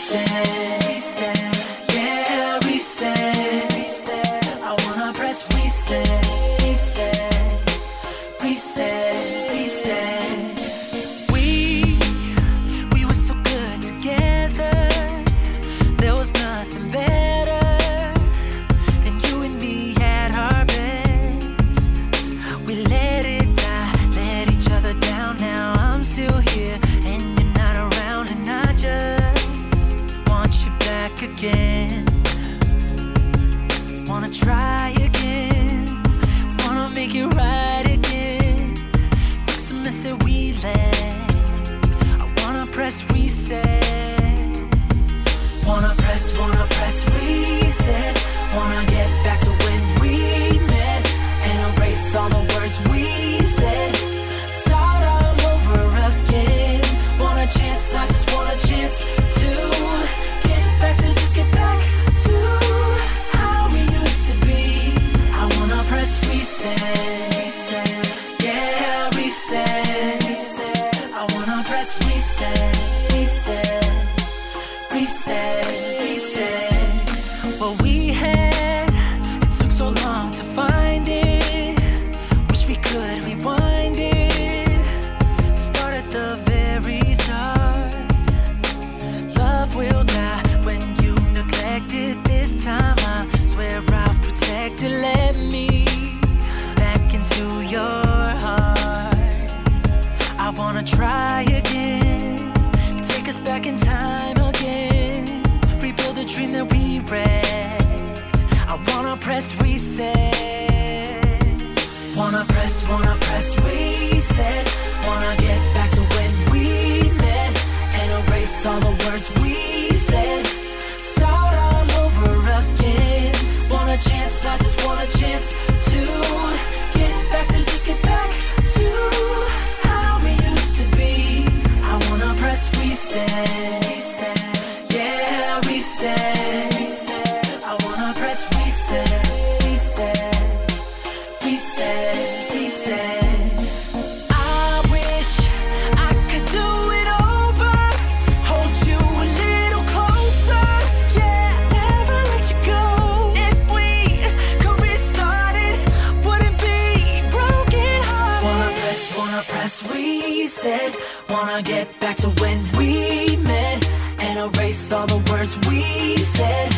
reset, yeah, reset. I wanna press reset, reset. We were so good together. There was nothing better than you and me at our best. We let it die, let each other down. Now I'm still here and you're not around, and I just want you back again. Wanna try again, wanna make it right again. Fix a mess that we let. I wanna press reset. Wanna press reset. Wanna get back to when we met and erase all the words we said. Start all over again. Want a chance, I just want a chance to get back to how we used to be. I wanna press reset, yeah, reset. I wanna press reset. What we had, it took so long to find it. Wish we could rewind it. Start at the very start. Love will die when you neglect it. This time I swear I'll protect it. Let me back into your heart. I wanna try again, take us back in time again. Rebuild the dream that we wrecked. I wanna press reset. Wanna press reset. Wanna get back to when we met and erase all the words we said. Start all over again. Want a chance, I just want a chance to get back to how we used to be. I wanna press reset, yeah, reset. I wanna press reset. I wish I could do it over, hold you a little closer, yeah, never let you go. If we could restart it, wouldn't be broken hearted. Wanna press reset. Wanna get back to when we met and erase all the words we said.